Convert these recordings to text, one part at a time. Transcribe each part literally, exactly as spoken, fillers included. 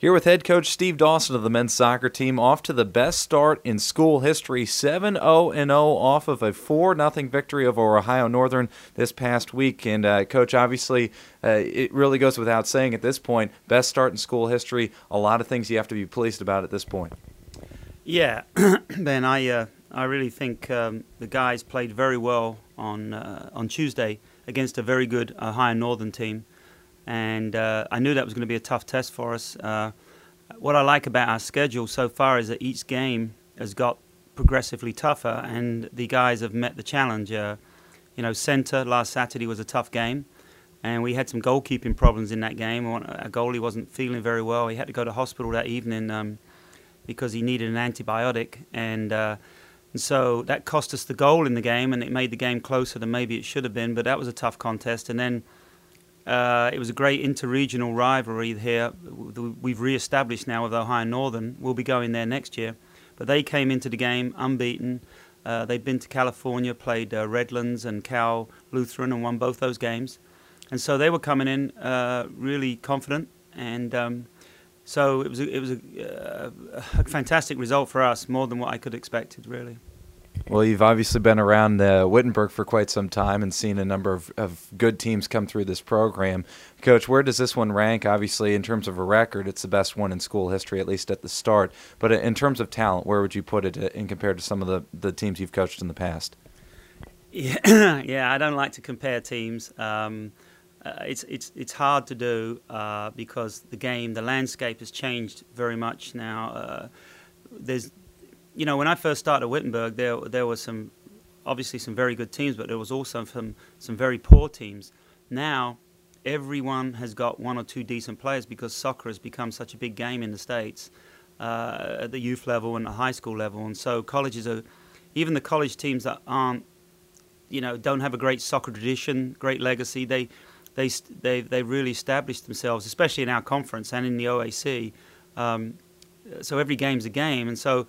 Here with head coach Steve Dawson of the men's soccer team, off to the best start in school history, seven oh and oh off of a four nothing victory over Ohio Northern this past week. And, uh, Coach, obviously, uh, it really goes without saying at this point, best start in school history, a lot of things you have to be pleased about at this point. Yeah, Ben, I uh, I really think um, the guys played very well on, uh, on Tuesday against a very good Ohio Northern team. And uh, I knew that was going to be a tough test for us. Uh, what I like about our schedule so far is that each game has got progressively tougher, and the guys have met the challenge. Uh, you know, Center last Saturday was a tough game, and we had some goalkeeping problems in that game. Our goalie wasn't feeling very well. He had to go to hospital that evening um, because he needed an antibiotic, and, uh, and so that cost us the goal in the game, and it made the game closer than maybe it should have been. But that was a tough contest, and then. Uh, it was a great inter-regional rivalry here. We've re-established now with Ohio Northern. We'll be going there next year. But they came into the game unbeaten. Uh, they'd been to California, played uh, Redlands and Cal Lutheran, and won both those games. And so they were coming in uh, really confident. And um, so it was a, it was a, uh, a fantastic result for us, more than what I could have expected, really. Well, you've obviously been around uh, Wittenberg for quite some time and seen a number of, of good teams come through this program. Coach, where does this one rank? Obviously, in terms of a record, it's the best one in school history, at least at the start. But in terms of talent, where would you put it in compared to some of the, the teams you've coached in the past? Yeah, yeah, I don't like to compare teams. Um, uh, it's it's it's hard to do uh, because the game, the landscape has changed very much now. Uh, there's You know, when I first started at Wittenberg, there there were some, obviously some very good teams, but there was also some some very poor teams. Now, everyone has got one or two decent players because soccer has become such a big game in the States, uh, at the youth level and the high school level. And so colleges are, even the college teams that aren't, you know, don't have a great soccer tradition, great legacy, they they they they really established themselves, especially in our conference and in the O A C. Um, so every game's a game, and so.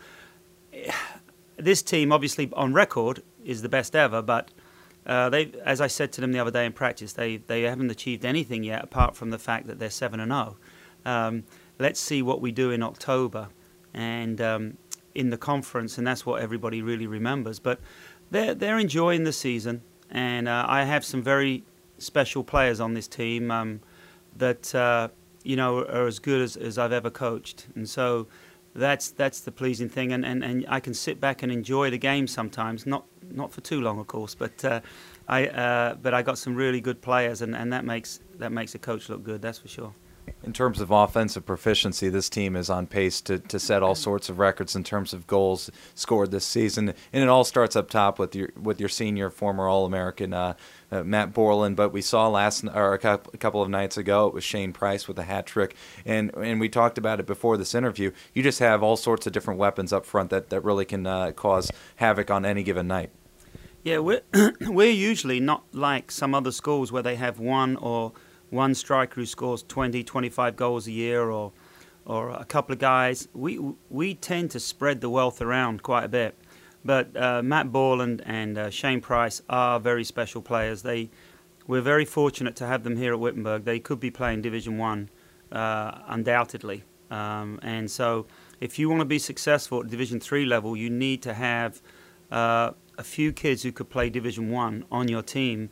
This team, obviously, on record, is the best ever, but uh, they, as I said to them the other day in practice, they, they haven't achieved anything yet apart from the fact that they're seven and oh. Um, let's see what we do in October and um, in the conference, and that's what everybody really remembers. But they're, they're enjoying the season, and uh, I have some very special players on this team um, that, uh, you know, are as good as, as I've ever coached. And so... That's that's the pleasing thing, and, and, and I can sit back and enjoy the game sometimes. Not not for too long, of course, but uh, I uh, but I got some really good players, and, and that makes that makes a coach look good. That's for sure. In terms of offensive proficiency, this team is on pace to, to set all sorts of records in terms of goals scored this season, and it all starts up top with your with your senior, former All-American uh, uh, Matt Borland. But we saw last or a couple of nights ago it was Shane Price with a hat trick, and and we talked about it before this interview. You just have all sorts of different weapons up front that that really can uh, cause havoc on any given night. Yeah, we're we're usually not like some other schools where they have one or. one striker who scores twenty, twenty-five goals a year, or or a couple of guys. We we tend to spread the wealth around quite a bit. But uh, Matt Borland and uh, Shane Price are very special players. They we're very fortunate to have them here at Wittenberg. They could be playing Division One, uh, undoubtedly. Um, and so, if you want to be successful at Division Three level, you need to have uh, a few kids who could play Division One on your team.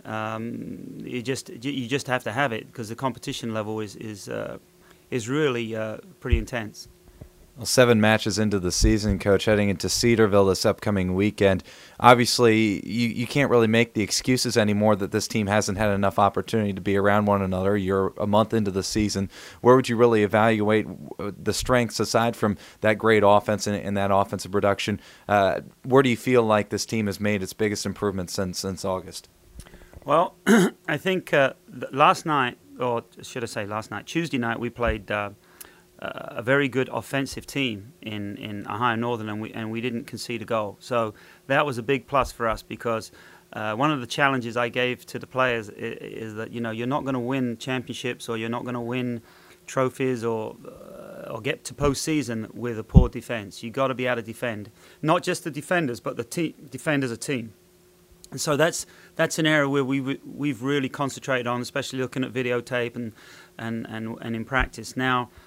Um, you just you just have to have it because the competition level is is uh, is really uh, pretty intense. Well, seven matches into the season, Coach, heading into Cedarville this upcoming weekend. Obviously, you, you can't really make the excuses anymore that this team hasn't had enough opportunity to be around one another. You're a month into the season. Where would you really evaluate the strengths aside from that great offense and, and that offensive production? Uh, where do you feel like this team has made its biggest improvement since since August? Well, I think uh, last night, or should I say last night, Tuesday night, we played uh, a very good offensive team in, in Ohio Northern, and we and we didn't concede a goal. So that was a big plus for us because uh, one of the challenges I gave to the players is, is that you know you're not going to win championships or you're not going to win trophies or uh, or get to postseason with a poor defense. You got to be able to defend, not just the defenders, but the te- defend as a team. And so that's that's an area where we we've really concentrated on, especially looking at videotape and and and, and in practice. Now,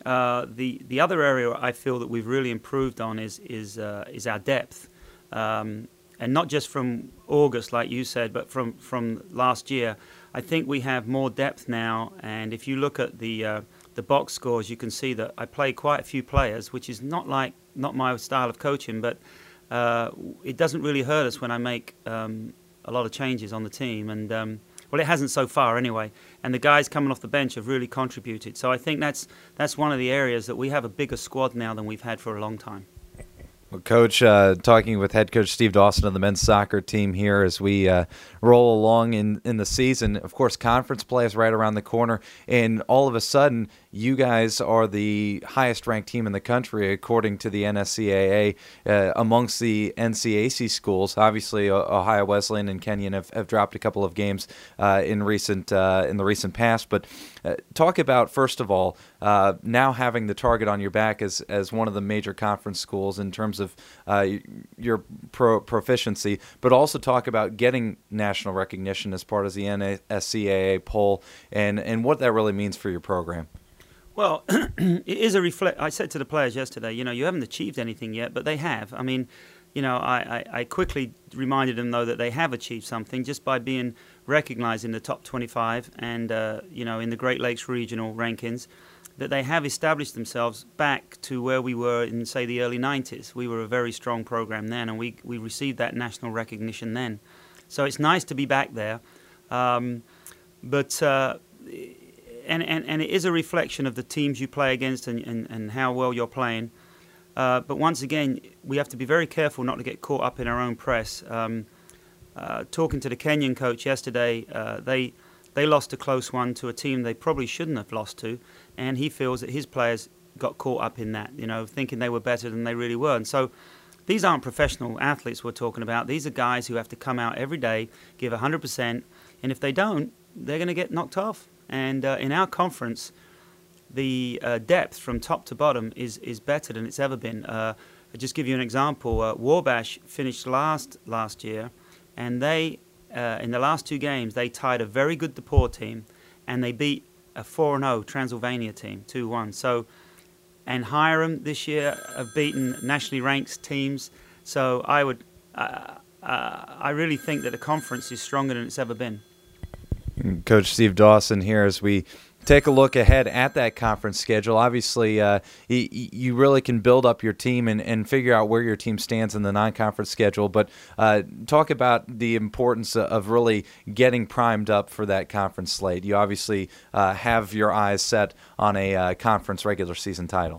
uh, the the other area I feel that we've really improved on is is uh, is our depth, um, and not just from August, like you said, but from from last year. I think we have more depth now, and if you look at the uh, the box scores, you can see that I play quite a few players, which is not like not my style of coaching, but uh, it doesn't really hurt us when I make um, a lot of changes on the team, and um, well, it hasn't so far anyway. And the guys coming off the bench have really contributed. So I think that's that's one of the areas that we have a bigger squad now than we've had for a long time. Well, Coach, uh, talking with head coach Steve Dawson of the men's soccer team here as we uh, roll along in, in the season. Of course, conference play is right around the corner, and all of a sudden, you guys are the highest-ranked team in the country, according to the N S C A A, uh, amongst the N C A C schools. Obviously, Ohio Wesleyan and Kenyon have, have dropped a couple of games uh, in recent uh, in the recent past. But uh, talk about, first of all, uh, now having the target on your back as, as one of the major conference schools in terms of uh, your pro proficiency, but also talk about getting national recognition as part of the N S C A A poll and, and what that really means for your program. Well, it is a reflect. I said to the players yesterday, you know, you haven't achieved anything yet, but they have. I mean, you know, I, I, I quickly reminded them, though, that they have achieved something just by being recognized in the top twenty-five and, uh, you know, in the Great Lakes regional rankings, that they have established themselves back to where we were in, say, the early nineties. We were a very strong program then, and we, we received that national recognition then. So it's nice to be back there. Um, but... Uh, And, and, and it is a reflection of the teams you play against and, and, and how well you're playing. Uh, but once again, we have to be very careful not to get caught up in our own press. Um, uh, talking to the Kenyon coach yesterday, uh, they they lost a close one to a team they probably shouldn't have lost to, and he feels that his players got caught up in that, you know, thinking they were better than they really were. And so these aren't professional athletes we're talking about. These are guys who have to come out every day, give one hundred percent, and if they don't, they're going to get knocked off. And uh, in our conference, the uh, depth from top to bottom is, is better than it's ever been. Uh, I'll just give you an example. Uh, Wabash finished last last year, and they, uh, in the last two games, they tied a very good DePaul team, and they beat a four and oh Transylvania team, two one. So, and Hiram this year have beaten nationally ranked teams. So I would, uh, uh, I really think that the conference is stronger than it's ever been. Coach Steve Dawson here as we take a look ahead at that conference schedule. Obviously, uh, you, you really can build up your team and, and figure out where your team stands in the non-conference schedule, but uh, talk about the importance of really getting primed up for that conference slate. You obviously uh, have your eyes set on a uh, conference regular season title.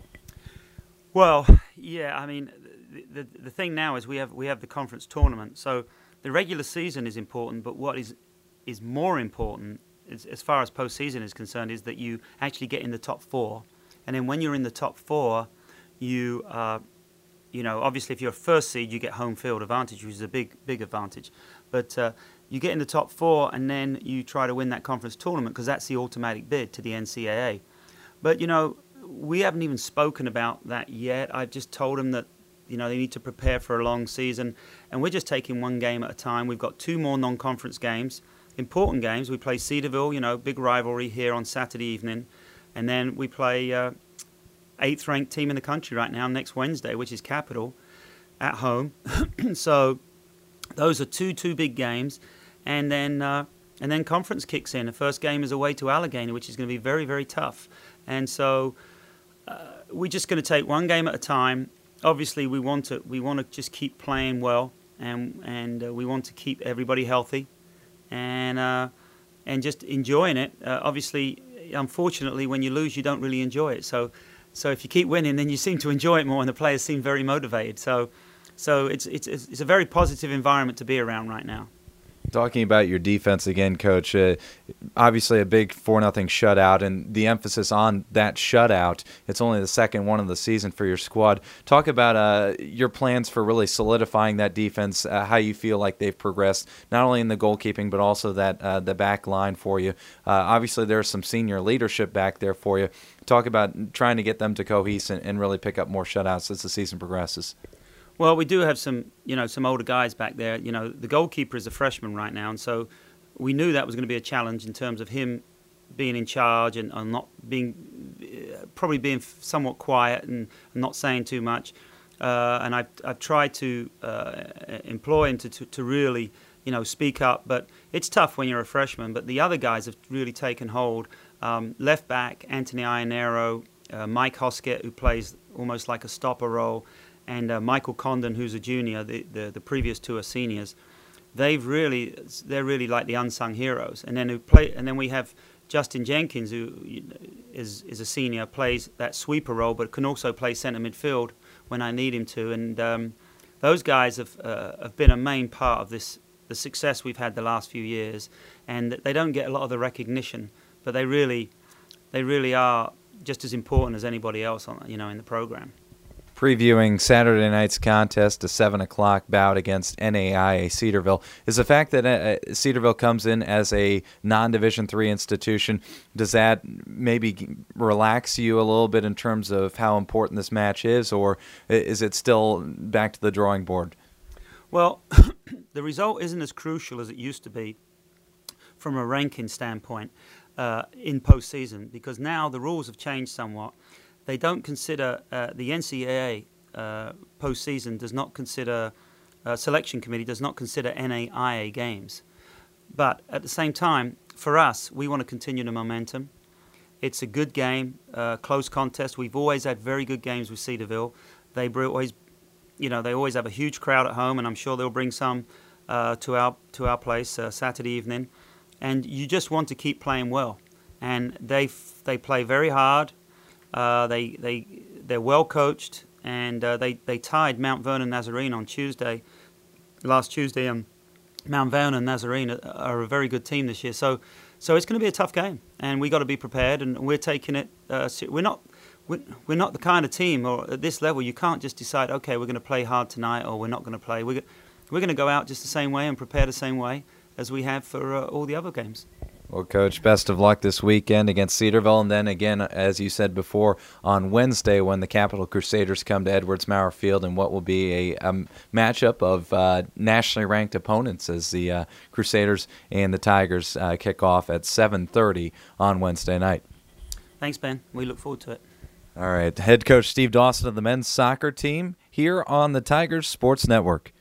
Well, yeah, I mean, the, the, the thing now is we have, we have the conference tournament, so the regular season is important, but what is is more important, as, as far as postseason is concerned, is that you actually get in the top four. And then when you're in the top four, you, uh, you know, obviously if you're a first seed, you get home field advantage, which is a big, big advantage. But uh, you get in the top four, and then you try to win that conference tournament because that's the automatic bid to the N C A A. But, you know, we haven't even spoken about that yet. I've just told them that, you know, they need to prepare for a long season, and we're just taking one game at a time. We've got two more non-conference games. Important games. We play Cedarville, you know, big rivalry here on Saturday evening. And then we play uh, eighth ranked team in the country right now next Wednesday, which is Capital, at home. So those are two, two big games. And then uh, and then conference kicks in. The first game is away to Allegheny, which is going to be very, very tough. And so uh, we're just going to take one game at a time. Obviously, we want to we want to just keep playing well, and, and uh, we want to keep everybody healthy. And uh, and just enjoying it. Uh, obviously, unfortunately, when you lose, you don't really enjoy it. So, so if you keep winning, then you seem to enjoy it more, and the players seem very motivated. So, so it's it's it's a very positive environment to be around right now. Talking about your defense again, Coach, uh, obviously a big four nothing shutout, and the emphasis on that shutout. It's only the second one of the season for your squad. Talk about uh, your plans for really solidifying that defense, uh, how you feel like they've progressed, not only in the goalkeeping, but also that uh, the back line for you. Uh, obviously, there's some senior leadership back there for you. Talk about trying to get them to cohese and, and really pick up more shutouts as the season progresses. Well, we do have some, you know, some older guys back there. You know, the goalkeeper is a freshman right now, and so we knew that was going to be a challenge in terms of him being in charge and, and not being probably being somewhat quiet and not saying too much. Uh, and I've, I've tried to uh, employ him to, to, to really, you know, speak up. But it's tough when you're a freshman. But the other guys have really taken hold. Um, left back, Anthony Ionero, uh, Mike Hoskett, who plays almost like a stopper role, and uh, Michael Condon, who's a junior. The, the, the previous two are seniors. They've really, they're really like the unsung heroes. And then who play, and then we have Justin Jenkins, who is is a senior, plays that sweeper role, but can also play centre midfield when I need him to. And um, those guys have uh, have been a main part of this the success we've had the last few years. And they don't get a lot of the recognition, but they really they really are just as important as anybody else on you know in the program. Previewing Saturday night's contest, a seven o'clock bout against N A I A Cedarville, is the fact that uh, Cedarville comes in as a non-Division three institution, does that maybe relax you a little bit in terms of how important this match is, or is it still back to the drawing board? Well, the result isn't as crucial as it used to be from a ranking standpoint uh, in postseason, because now the rules have changed somewhat. They don't consider, uh, the N C double A uh, postseason does not consider, uh, selection committee does not consider N A I A games. But at the same time, for us, we want to continue the momentum. It's a good game, uh, close contest. We've always had very good games with Cedarville. They always, you know, they always have a huge crowd at home, and I'm sure they'll bring some uh, to our to our place uh, Saturday evening. And you just want to keep playing well, and they they play very hard. Uh, they they they're well coached, and uh, they they tied Mount Vernon Nazarene on Tuesday, last Tuesday, and Mount Vernon Nazarene are, are a very good team this year. So so it's going to be a tough game, and we got to be prepared. And we're taking it. Uh, we're not we're, we're not the kind of team, or at this level, you can't just decide, okay, we're going to play hard tonight, or we're not going to play. We're we're going to go out just the same way and prepare the same way as we have for uh, all the other games. Well, Coach, best of luck this weekend against Cedarville, and then again, as you said before, on Wednesday when the Capital Crusaders come to Edwards Maurer Field in what will be a, a matchup of uh, nationally ranked opponents as the uh, Crusaders and the Tigers uh, kick off at seven thirty on Wednesday night. Thanks, Ben. We look forward to it. All right, head coach Steve Dawson of the men's soccer team here on the Tigers Sports Network.